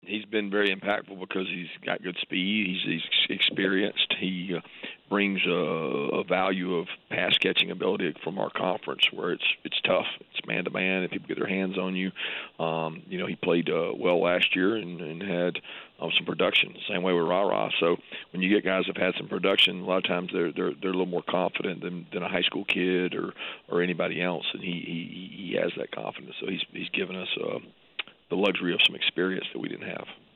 he's been very impactful because he's got good speed. He's experienced. He brings a value of pass catching ability from our conference where it's tough. It's man to man, and people get their hands on you. He played well last year and had some production. Same way with Ra. So when you get guys that've had some production, a lot of times they're a little more confident than a high school kid or anybody else, and he has that confidence. So he's given us the luxury of some experience that we didn't have.